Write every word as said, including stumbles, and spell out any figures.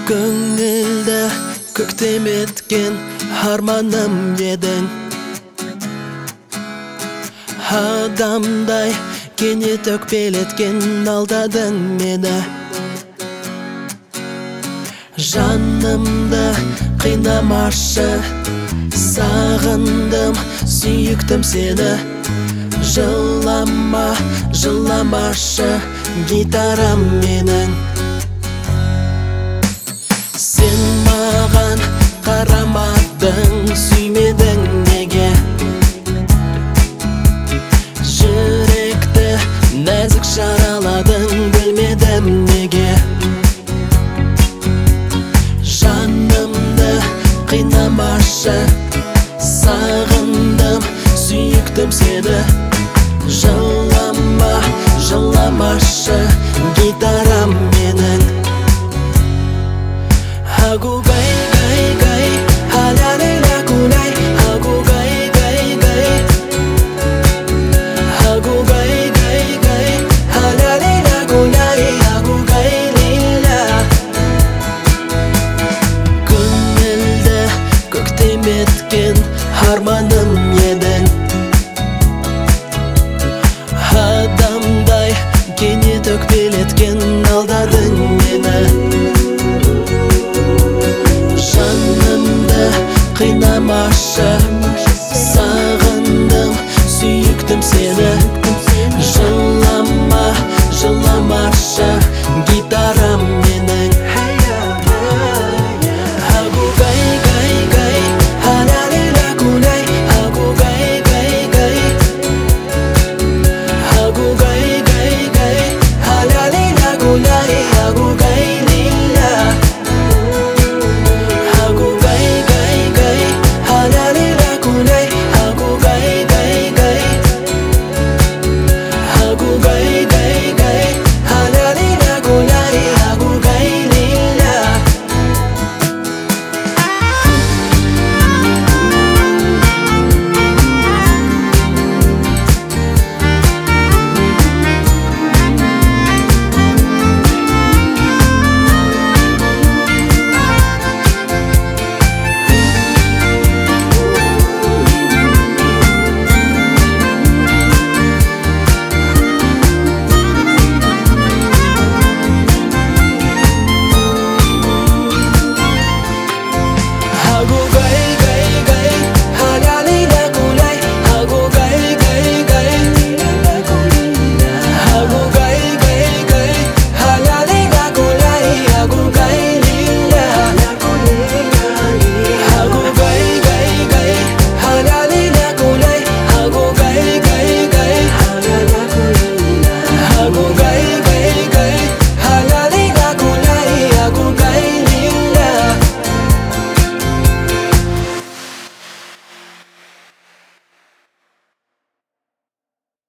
Көңілді көктем еткен арманым едің. Адамдай кенет өкпелеткен алдадың мені. Жанымды қинамашы, сағындым, сүйіктім сені. Жылама, жыламашы, гитарам менің. Сен маған қарамадың, сүймедің неге? Жүректі нәзік жараладың, білмедім неге? Жанымды қинамашы, сағындым, сүйіктім сені. Жылама, жыламашы, гитара